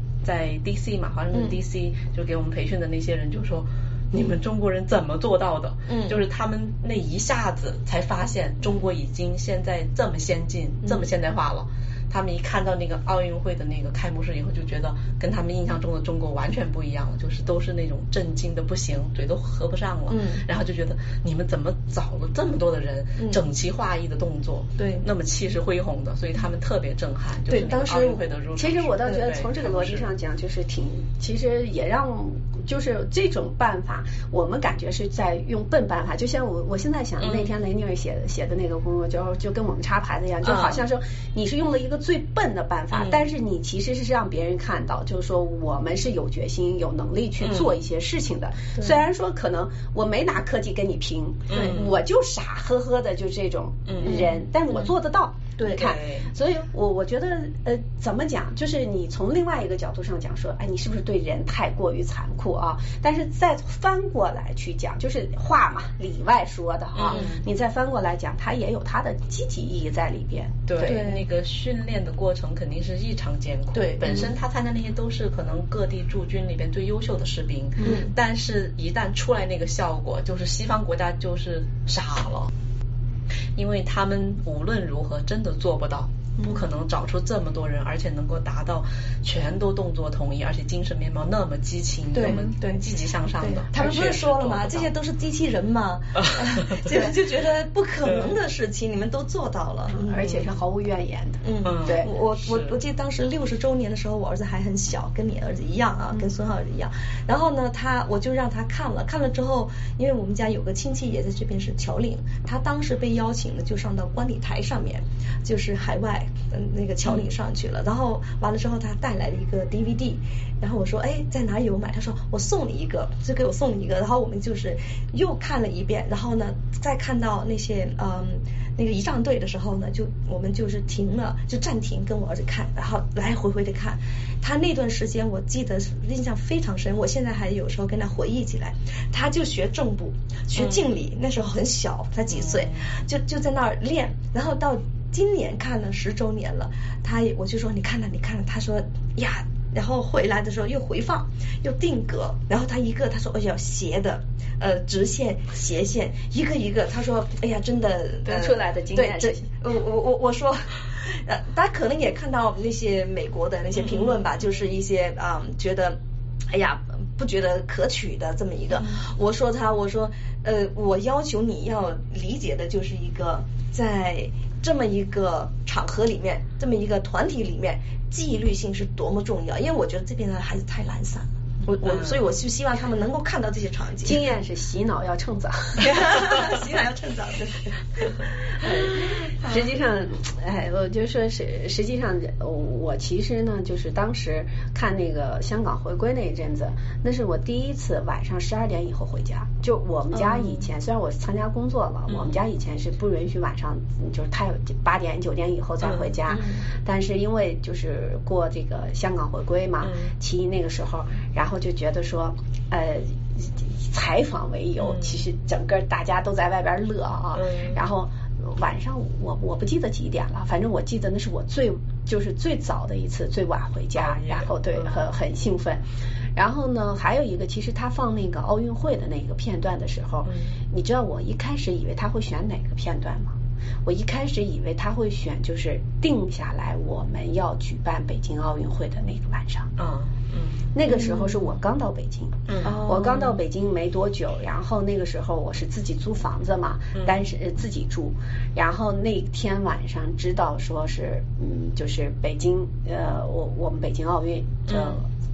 DC 嘛，华盛顿 DC 就给我们培训的那些人就说，你们中国人怎么做到的？就是他们那一下子才发现中国已经现在这么先进，这么现代化了。他们一看到那个奥运会的那个开幕式以后，就觉得跟他们印象中的中国完全不一样了，就是都是那种震惊的不行，嘴都合不上了。然后就觉得你们怎么找了这么多的人，整齐划一的动作， 对， 那么气势恢宏的，所以他们特别震撼。 对，当时奥运会的入场。 其实我倒觉得从这个逻辑上讲，就是其实也让就是这种办法，我们感觉是在用笨办法。就像我现在想，那天雷尼尔写的那个工作就跟我们插牌子一样，就好像说你是用了一个最笨的办法，但是你其实是让别人看到，就是说我们是有决心、有能力去做一些事情的。虽然说可能我没拿科技跟你拼，我就傻呵呵的就这种人，但我做得到。 对， 看，所以我觉得怎么讲，就是你从另外一个角度上讲说，你是不是对人太过于残酷啊？但是再翻过来去讲，就是话嘛，里外说的啊，你再翻过来讲，它也有它的积极意义在里边。 对，那个训练的过程肯定是异常艰苦。 对， 本身他参加那些都是可能各地驻军里边最优秀的士兵，但是一旦出来那个效果，就是西方国家就是傻了。因为他们无论如何真的做不到，不可能找出这么多人，而且能够达到全都动作统一，而且精神面貌那么激情，那么积极向上的。 他们不是说了吗？这些都是机器人嘛，就觉得不可能的事情，你们都做到了， 而且是毫无怨言的。 对，我记得当时60周年的时候，我儿子还很小，跟你儿子一样啊，跟孙浩儿子一样。然后呢，我就让他看了之后，因为我们家有个亲戚也在这边是侨领，他当时被邀请了，就上到观礼台上面，就是海外那个侨领上去了。然后完了之后，他带来了一个 DVD， 然后我说在哪里有买？他说我送你一个，就给我送你一个。然后我们就是又看了一遍，然后呢再看到那些那个仪仗队的时候呢，我们就是停了，就暂停跟我儿子看，然后来回的看。他那段时间我记得印象非常深，我现在还有时候跟他回忆起来，他就学正步，学敬礼，那时候很小，才几岁，就在那儿练。然后到今年看了10周年了，我就说你看了，他说呀。然后回来的时候又回放又定格，然后他说要斜的直线斜线一个他说哎呀真的得出来的经验。 对，我说大家可能也看到那些美国的那些评论吧，就是一些觉得哎呀不觉得可取的这么一个。我说我要求你要理解的就是一个在这么一个场合里面，这么一个团体里面，纪律性是多么重要。因为我觉得这边的孩子太懒散了，所以我就希望他们能够看到这些场景。 经验是洗脑要趁早， 洗脑要趁早，对。 实际上，我就说实际上我其实呢，就是当时看那个香港回归那一阵子，那是我第一次晚上12点以后回家。就我们家以前，虽然我参加工作了，我们家以前是不允许晚上就是8点9点以后再回家，但是因为就是过这个香港回归嘛，那个时候，然后就觉得说采访为由，其实整个大家都在外边乐啊，然后晚上我不记得几点了，反正我记得那是我最早的一次最晚回家，然后对很兴奋。然后呢还有一个，其实他放那个奥运会的那个片段的时候，你知道我一开始以为他会选哪个片段吗？我一开始以为他会选就是定下来我们要举办北京奥运会的那个晚上。那个时候是我刚到北京，我刚到北京没多久，然后那个时候我是自己租房子嘛，但是自己住，然后那天晚上知道说是就是北京我们北京奥运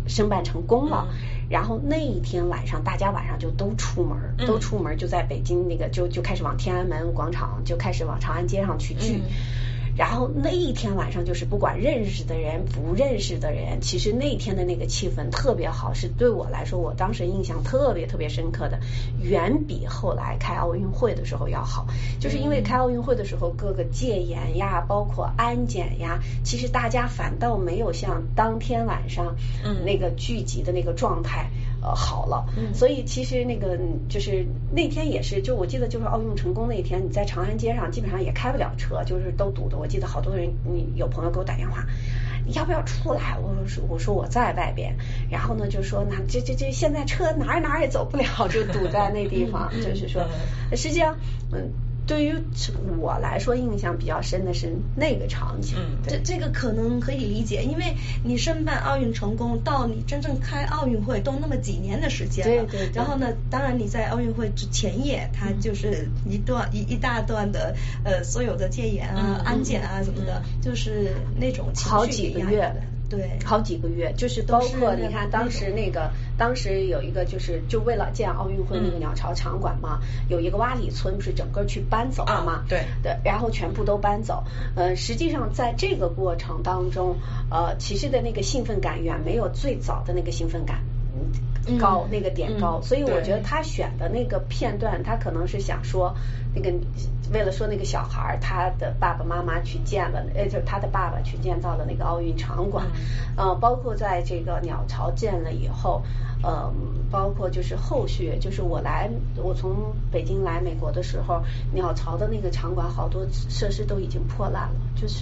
申办成功了。然后那一天晚上，大家晚上就都出门，就在北京那个就开始往天安门广场，就开始往长安街上去聚。然后那一天晚上，就是不管认识的人不认识的人，其实那天的那个气氛特别好，是对我来说我当时印象特别深刻的，远比后来开奥运会的时候要好。就是因为开奥运会的时候各个戒严呀，包括安检呀，其实大家反倒没有像当天晚上那个聚集的那个状态好了。所以其实那个就是那天也是，就我记得就是奥运成功那一天，你在长安街上基本上也开不了车，就是都堵的。我记得好多人，有朋友给我打电话，你要不要出来？我说我在外边，然后呢就说那这现在车哪也走不了，就堵在那地方。就是说实际上对于我来说印象比较深的是那个场景。 这个可能可以理解，因为你申办奥运成功到你真正开奥运会都那么几年的时间了。 对。 然后呢，当然你在奥运会之前夜，它就是一大段的所有的戒严啊、安检啊什么的，就是那种情绪好几个月。 对， 好几个月，就是包括你看当时有一个就为了建奥运会那个鸟巢场馆嘛，有一个洼里村不是整个去搬走了嘛？ 对， 然后全部都搬走。实际上在这个过程当中，其实的那个兴奋感远没有最早的那个兴奋感高，那个点高。所以我觉得他选的那个片段，他可能是想说那个为了说那个小孩他的爸爸妈妈去建了，就是他的爸爸去建造了那个奥运场馆。包括在这个鸟巢建了以后，包括就是后续，就是我从北京来美国的时候，鸟巢的那个场馆好多设施都已经破烂了，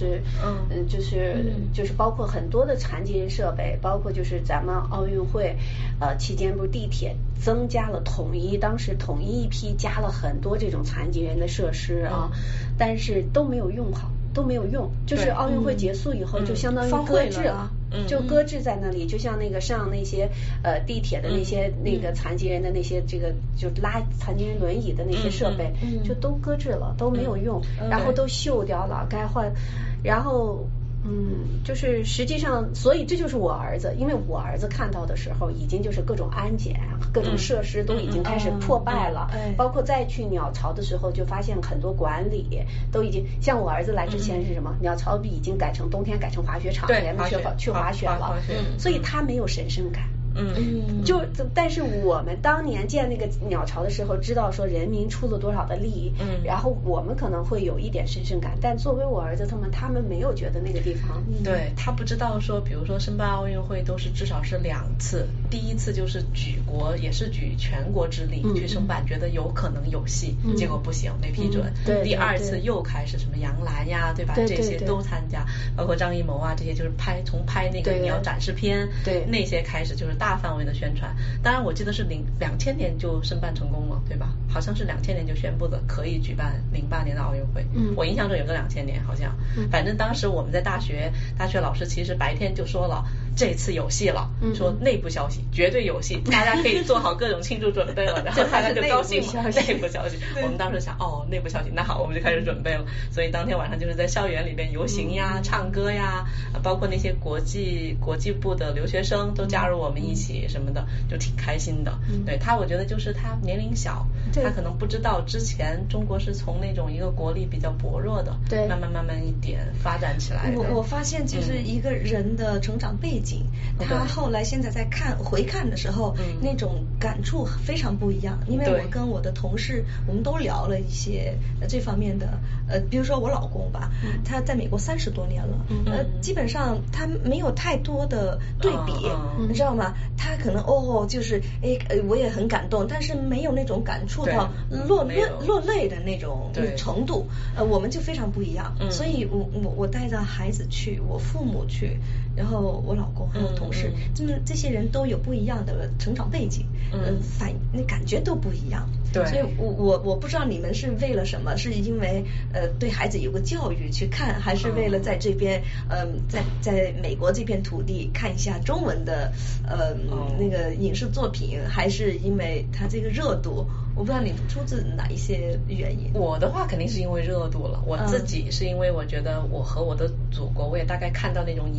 就是包括很多的残疾人设备，包括就是咱们奥运会期间不是地铁增加了当时统一一批加了很多这种残疾人的设施啊，但是都没有用好。就是奥运会结束以后就相当于搁置了，就搁置在那里，就像那个上那些地铁的那些那个残疾人的那些这个就拉残疾人轮椅的那些设备，就都搁置了，都没有用，然后都锈掉了，该换，然后就是实际上，所以这就是我儿子，因为我儿子看到的时候，已经就是各种安检、各种设施都已经开始破败了，包括再去鸟巢的时候，就发现很多管理都已经，像我儿子来之前是什么？鸟巢已经改成冬天改成滑雪场，人们去滑雪了，所以他没有神圣感。但是我们当年建那个鸟巢的时候，知道说人民出了多少的力，然后我们可能会有一点神圣感，但作为我儿子他们没有觉得那个地方， 对，他不知道说，比如说申办奥运会都是至少是2次，第一次就是举国也是举全国之力去申办，觉得有可能有戏，结果不行，没批准。第2次又开始什么杨澜呀，对吧？这些都参加，包括张艺谋啊，这些就是从拍那个你要展示片，那些开始就是大范围的宣传。当然我记得是2000年就申办成功了，对吧？好像是2000年就宣布的可以举办08年的奥运会。我印象中有个2000年好像，反正当时我们在大学老师其实白天就说了，这次有戏了，说内部消息绝对有戏，大家可以做好各种庆祝准备了。然后大家就高兴了，内部消息。我们当时想内部消息，那好，我们就开始准备了。所以当天晚上就是在校园里边游行呀、唱歌呀，包括那些国际部的留学生都加入我们一起什么的，就挺开心的。对他，我觉得就是他年龄小，他可能不知道之前中国是从那种一个国力比较薄弱的，慢慢一点发展起来的。 我发现就是一个人的成长背景，他后来现在在回看的时候，那种感触非常不一样。因为我跟我的同事，我们都聊了一些这方面的，比如说我老公吧，他在美国30多年了，基本上他没有太多的对比，你知道吗？他可能就是我也很感动，但是没有那种感触到落泪的那种程度。我们就非常不一样，所以我带着孩子去，我父母去，然后我老公还有同事，这些人都有不一样的成长背景，那感觉都不一样。 对， 所以我不知道你们是为了什么，是因为对孩子有个教育去看，还是为了在这边在美国这片土地看一下中文的那个影视作品，还是因为它这个热度？我不知道你出自哪一些原因。 我的话肯定是因为热度了，我自己是因为我觉得我和我的祖国，我也大概看到那种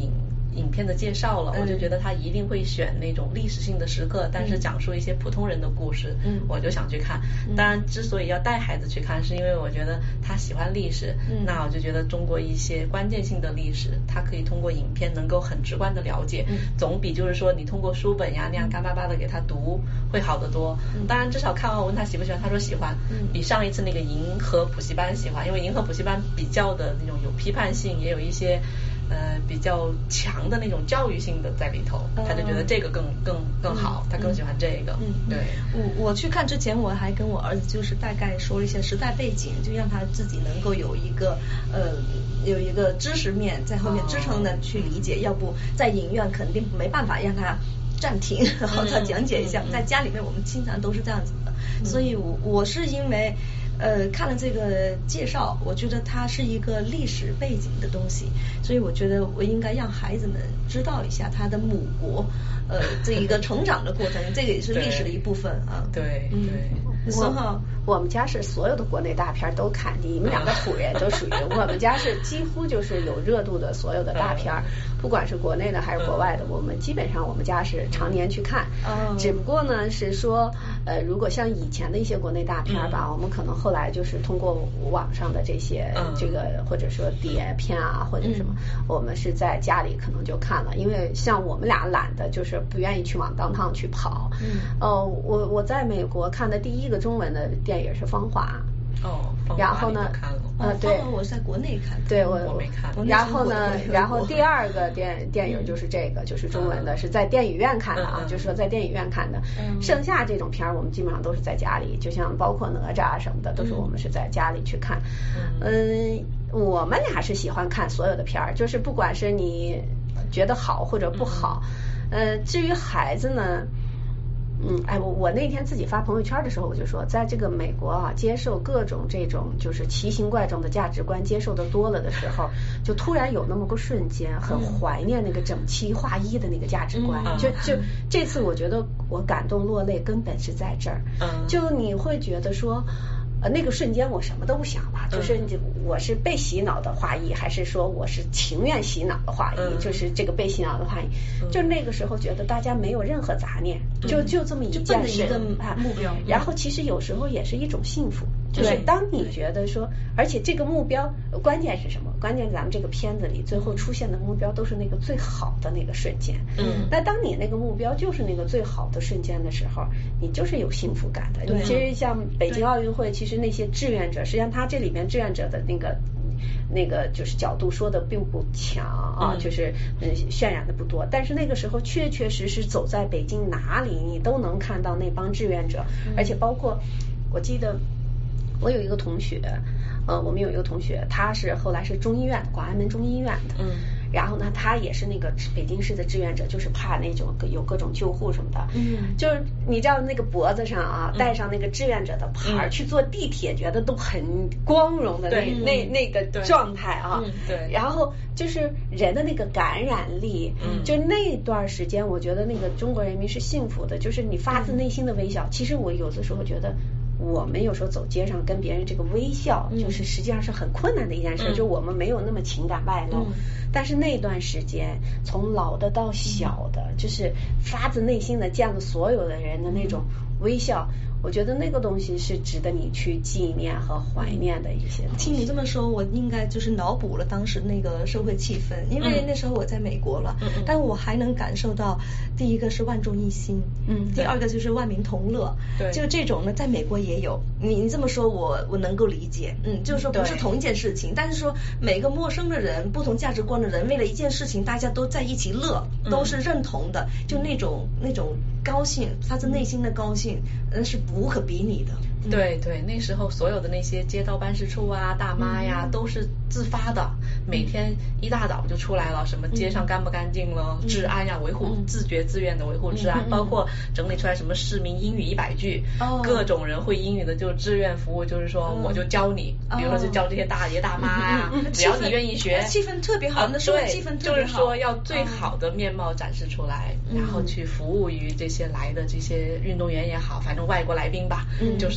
影片的介绍了，我就觉得他一定会选那种历史性的时刻，但是讲述一些普通人的故事，我就想去看。当然之所以要带孩子去看，是因为我觉得他喜欢历史，那我就觉得中国一些关键性的历史，他可以通过影片能够很直观的了解，总比就是说你通过书本呀那样干巴巴的给他读会好得多。当然至少看完我问他喜不喜欢，他说喜欢，比上一次那个银河补习班喜欢，因为银河补习班比较的那种有批判性，也有一些比较强的那种教育性的在里头，他就觉得这个更好，他更喜欢这个。对， 我去看之前我还跟我儿子就是大概说了一些时代背景，就让他自己能够有一个知识面在后面支撑的去理解，要不在影院肯定没办法让他暂停然后他讲解一下，在家里面我们经常都是这样子的，所以我是因为看了这个介绍，我觉得它是一个历史背景的东西，所以我觉得我应该让孩子们知道一下他的母国这一个成长的过程，这个也是历史的一部分啊。 对对， 我们家是所有的国内大片都看，你们两个土人都属于我们家是几乎就是有热度的所有的大片，不管是国内的还是国外的，我们基本上我们家是常年去看。只不过呢是说如果像以前的一些国内大片吧，我们可能后来就是通过网上的这些这个或者说碟片啊或者什么，我们是在家里可能就看了，因为像我们俩懒得就是不愿意去往downtown去跑。我在美国看的第一个中文的电影是《芳华》。然后呢， 对，我在国内看， 对我没看。 然后呢，然后第二个电影就是这个，就是中文的，是在电影院看的啊，就是说在电影院看的。剩下这种片儿，我们基本上都是在家里，就像包括哪吒啊什么的，都是我们是在家里去看。我们俩是喜欢看所有的片儿，就是不管是你觉得好或者不好。至于孩子呢？我那天自己发朋友圈的时候，我就说，在这个美国啊，接受各种这种就是奇形怪状的价值观接受的多了的时候，就突然有那么个瞬间，很怀念那个整齐划一的那个价值观。就这次我觉得我感动落泪，根本是在这儿。就你会觉得说。那个瞬间我什么都不想了，就是我是被洗脑的华裔，还是说我是情愿洗脑的华裔，就是这个被洗脑的华裔，就那个时候觉得大家没有任何杂念，就这么一件事， 一个目标。 然后其实有时候也是一种幸福，就是当你觉得说，而且这个目标关键是什么？关键咱们这个片子里最后出现的目标都是那个最好的那个瞬间。那当你那个目标就是那个最好的瞬间的时候，你就是有幸福感的。你其实像北京奥运会，其实那些志愿者，实际上他这里面志愿者的那个就是角度说的并不强啊，就是渲染的不多，但是那个时候确确实实走在北京哪里你都能看到那帮志愿者，而且包括我记得我有一个同学，我们有一个同学，他是后来是中医院的，广安门中医院的，然后呢，他也是那个北京市的志愿者，就是怕那种有各种救护什么的，就是你知道那个脖子上啊带上那个志愿者的牌去坐地铁，觉得都很光荣的那个状态啊， 对， 然后就是人的那个感染力，就那段时间，我觉得那个中国人民是幸福的，就是你发自内心的微笑。其实我有的时候觉得。我们有时候走街上跟别人这个微笑，就是实际上是很困难的一件事，就我们没有那么情感外露。但是那段时间，从老的到小的，就是发自内心的见了所有的人的那种微笑。我觉得那个东西是值得你去纪念和怀念的一些东西。 听你这么说，我应该就是脑补了当时那个社会气氛，因为那时候我在美国了，但我还能感受到，第一个是万众一心，第二个就是万民同乐，就这种呢，在美国也有。你这么说，我能够理解，就是说不是同一件事情，但是说每个陌生的人、不同价值观的人，为了一件事情，大家都在一起乐，都是认同的，就那种高兴，发自内心的高兴，是无可比拟的。 对对，那时候所有的那些街道办事处啊、大妈呀，都是自发的，每天一大早就出来了，什么街上干不干净了，治安呀，维护自觉自愿的维护治安，包括整理出来什么市民英语100句，各种人会英语的就志愿服务，就是说我就教你，比如说就教这些大爷大妈呀，只要你愿意学， 气氛特别好，那时候气氛特别好， 就是说要最好的面貌展示出来，然后去服务于这些来的这些运动员也好，反正外国来宾吧，就是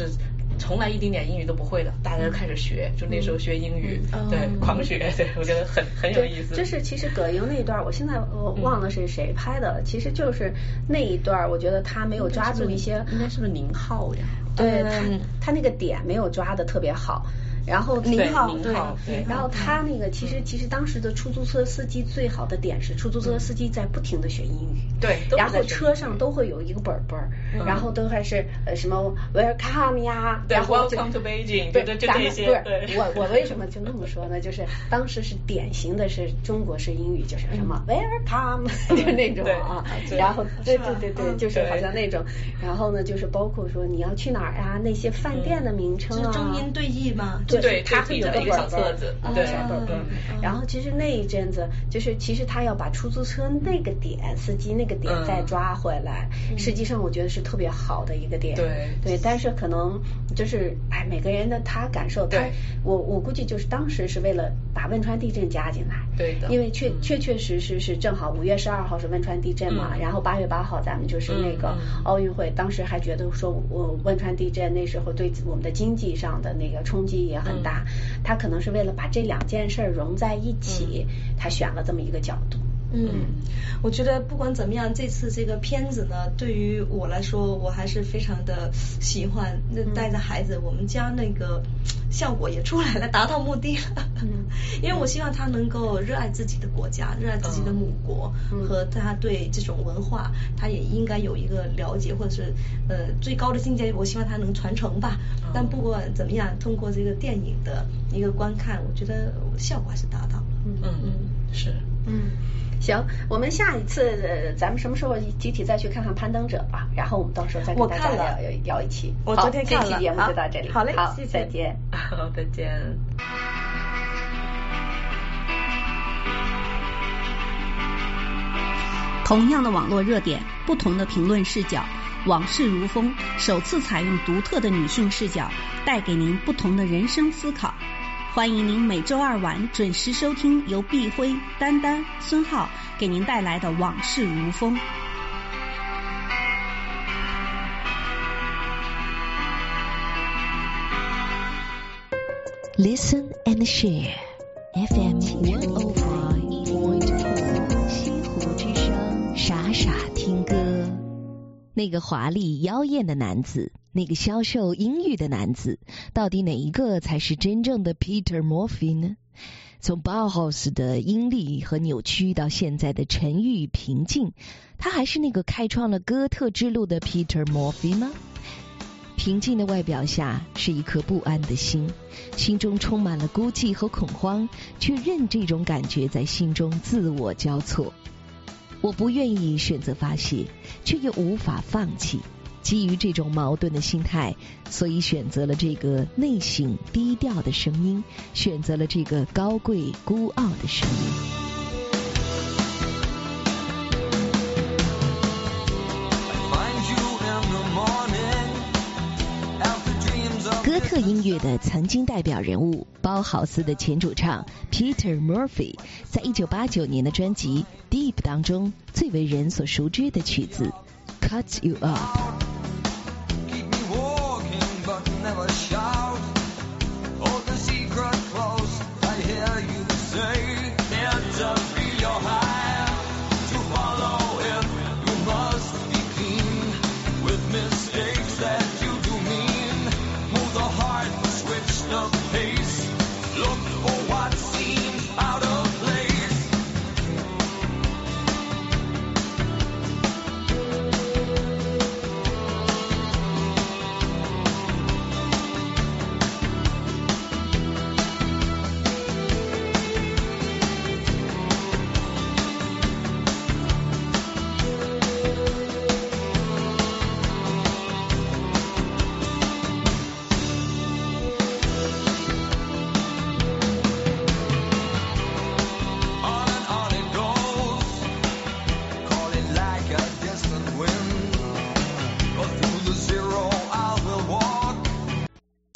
从来一丁点英语都不会的，大家就开始学，就那时候学英语，对，狂学，对，我觉得很有意思。 就是其实葛英那一段，我现在忘了是谁拍的，其实就是那一段，我觉得他没有抓住一些， 应该是不是宁浩呀？ 对，他那个点没有抓的特别好。然后宁浩， 对，然后他那个其实当时的出租车司机最好的点是，出租车司机在不停的学英语， 对， 然后车上都会有一个本儿，然后都还是什么 Welcome 呀， 对， 然后 Welcome to Beijing，对，就这些。 对，我为什么就那么说呢？就是当时是典型的是中国式英语，就是什么 Welcome， 就那种啊，然后对，就是好像那种，然后呢就是包括说你要去哪儿啊，那些饭店的名称啊， 中英对译嘛。 对，他会有个小册子，对， 小本本。然后其实那一阵子，就是其实他要把出租车那个点，司机那个点再抓回来，实际上我觉得是特别好的一个点。对，但是可能就是每个人的他感受，我估计就是当时是为了把汶川地震加进来。 对的。 因为确实是正好5月12号是汶川地震嘛，然后8月8号咱们就是那个奥运会，当时还觉得说汶川地震那时候对我们的经济上的那个冲击也很大，他可能是为了把这两件事融在一起，他选了这么一个角度。 我觉得不管怎么样，这次这个片子呢，对于我来说，我还是非常的喜欢。带着孩子，我们家那个效果也出来了，达到目的了。因为我希望他能够热爱自己的国家，热爱自己的母国，和他对这种文化，他也应该有一个了解，或者是最高的境界，我希望他能传承吧。但不管怎么样，通过这个电影的一个观看，我觉得效果还是达到了。 是。 行，我们下一次咱们什么时候集体再去看看攀登者吧，然后我们到时候再跟大家聊一期。 我昨天看了， 这期节目就到这里。 好嘞， 好，再见。 好，再见。 同样的网络热点，不同的评论视角，往事如风首次采用独特的女性视角，带给您不同的人生思考。欢迎您每周2晚准时收听由碧辉、丹丹、孙浩给您带来的《往事如风》。 Listen and share FM 105.4西湖之声，傻傻听歌。那个华丽妖艳的男子，那个消瘦阴郁的男子，到底哪一个才是真正的 Peter Murphy 呢？从 Bauhaus 的阴戾和扭曲到现在的沉郁平静，他还是那个开创了哥特之路的 Peter Murphy 吗？平静的外表下是一颗不安的心，心中充满了孤寂和恐慌，却任这种感觉在心中自我交错。我不愿意选择发泄，却又无法放弃。基于这种矛盾的心态，所以选择了这个内省低调的声音，选择了这个高贵孤傲的声音。哥特音乐的曾经代表人物，包豪斯的前主唱 Peter Murphy 在1989年的专辑 Deep 当中最为人所熟知的曲子 Cut You Off。